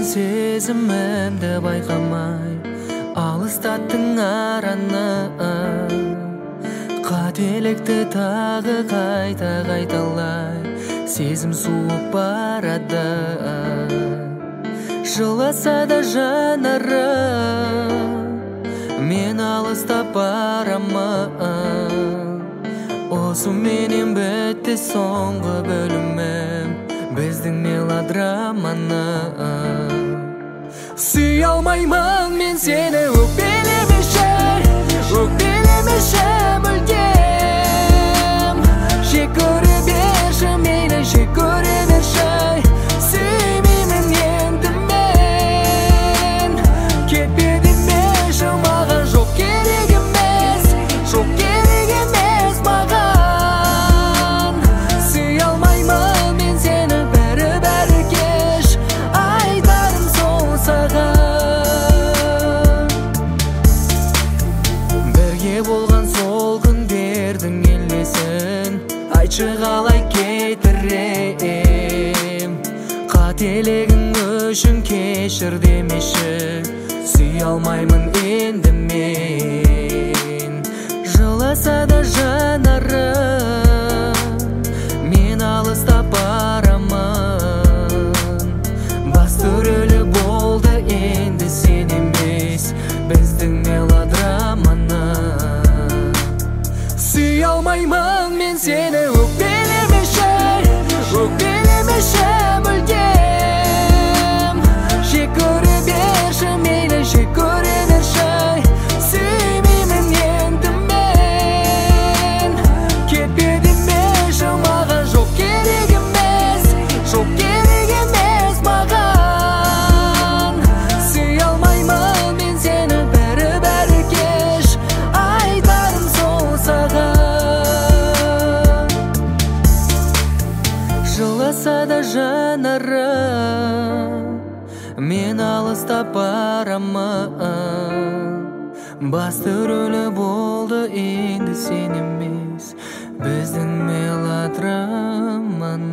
сезімімді байқамай алыстаттың араны. Қателікті тағы қайталай сезім суып барады. Жыласа да жанары мен алыстап барамын. Осы менен бітті соңғы бөлімім біздің мелодраманы. Сүй алмаймын мен сені өкпелемеші мүлдем. Жек көре берші мейлі, жек көре берші. Сүймеймін енді мен. Кетпе демеші маған, жоқ керек емес, жоқ керек емес маған. Сүй алмаймын мен сені бәрі кеш, айтарым сол саған. Бірге болған сол күндердің елесін айтшы қалай кетірем. Қателігің үшін кешір демеші, сүй алмаймын енді мен. Жыласа да жанары мен алыстап барамын. Басты рөлі болды енді сен емес біздің мелодраманы. Сүй алмаймын мен сені өкпелемеші мүлдем. Жек көре берші мейлі, жек көре берші. Сүймеймін енді мен. Кетпе демеші маған, жоқ керек емес, жоқ керек емес маған. Сүй алмаймын мен сені бәрі кеш, айтарым сол саған. Жыласа да жанары мен алыстап барамын. Басты рөлі болды енді сен емес біздің мелодраманы.